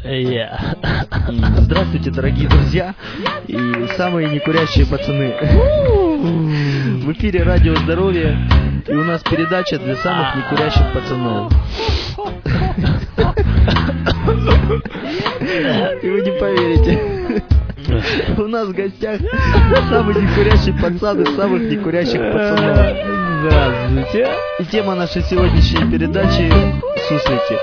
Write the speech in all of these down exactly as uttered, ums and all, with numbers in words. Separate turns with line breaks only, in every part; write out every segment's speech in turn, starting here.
Yeah.
Здравствуйте, дорогие друзья и самые некурящие пацаны. В эфире Радио Здоровье, и у нас передача для самых некурящих пацанов. И вы не поверите, у нас в гостях самый некурящий пацан из самых некурящих пацанов.
Здравствуйте.
И тема нашей сегодняшней передачи — суслики.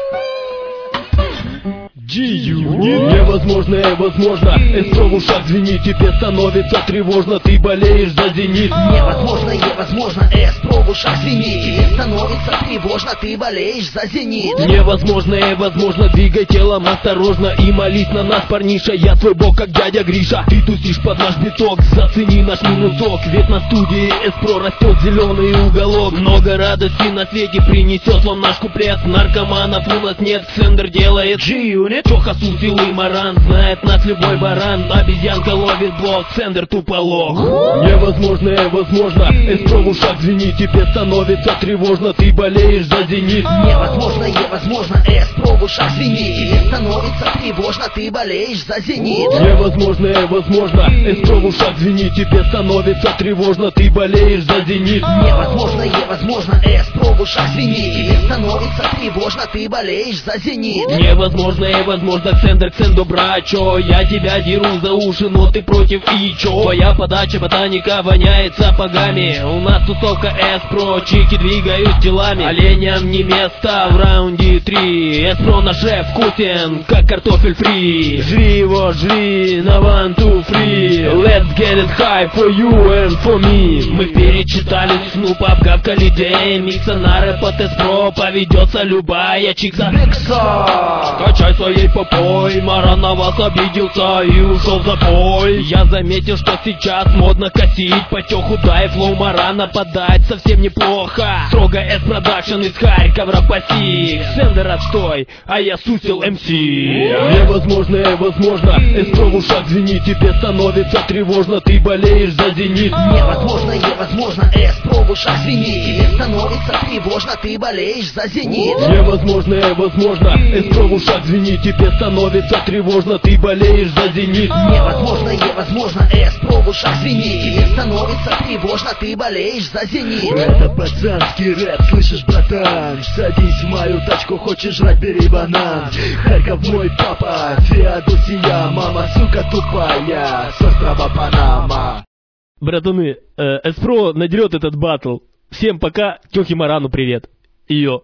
G-Unit. Невозможное возможно. Эспро в ушах звенит, тебе становится тревожно. Ты болеешь за «Зенит».
Невозможно, невозможно. Эспро в ушах звенит, тебе становится тревожно. Ты болеешь за «Зенит».
Невозможное возможно. Двигай телом осторожно и молись на нас, парниша. Я твой бог, как дядя Гриша. Ты тусишь под наш биток, зацени наш минусок. Ведь на студии Эспро растет зеленый уголок. Много радости на свете принесет вам наш куплет. Наркоманов у нас нет, Ксендер делает G-Unit. Тоха, Сусил и Маран, знает нас любой баран. Обезьянка ловит блок, Ксендер туполог. Невозможное возможно. Эспро в ушах звенит, тебе становится тревожно. Ты болеешь за «Зенит».
Невозможно, невозможно. Эспро в ушах звенит, тебе становится тревожно. Ты болеешь за «Зенит».
Невозможное возможно. Эспро в ушах звенит, тебе становится тревожно. Ты болеешь за «Зенит».
Невозможно, невозможно. Эспро в ушах звенит, тебе становится тревожно. Ты болеешь за «Зенит».
Невозможное возможно. Ксендер, Ксендо, брачо, я тебя деру за уши, но ты против, и чё? Твоя подача ботаника воняет сапогами. У нас тусовка Эспро, чики двигают телами. Оленям не место в раунде три. Эспро наш шеф вкусен, как картофель фри. Жри его, жри, на one, two, free. Let's get it high for you and for me. Мы перечитали Снупа, обгавкали Демикса. На рэп от Эспро поведется любая чикса. Качай своей попой, Маран на вас обиделся и ушел в запой. Я заметил, что сейчас модно косить потеху, да и флоу Марана подать совсем неплохо. Строго S-продакшн из Харькова паси. Ксендер отстой, а я Сусил эм си. Невозможное возможно. Эспро в ушах звенит, тебе становится тревожно. Ты болеешь за «Зенит».
Невозможно, невозможно. Эспро в ушах звенит, тебе становится тревожно. Ты болеешь за «Зенит».
Невозможное возможно. Эспро в ушах звенит, тебе становится тревожно. Ты болеешь за «Зенит».
Невозможно, невозможно. Эспро в ушах звенит, тебе становится тревожно. Ты болеешь за «Зенит».
Это пацанский рэп, слышишь, братан? Садись в мою тачку, хочешь жрать, бери банан. Харьков мой папа, Феодосия, мама, сука тупая, с острова Панама.
Братаны, э, Эспро надерет этот батл. Всем пока, Тёхе Марану привет. Йо.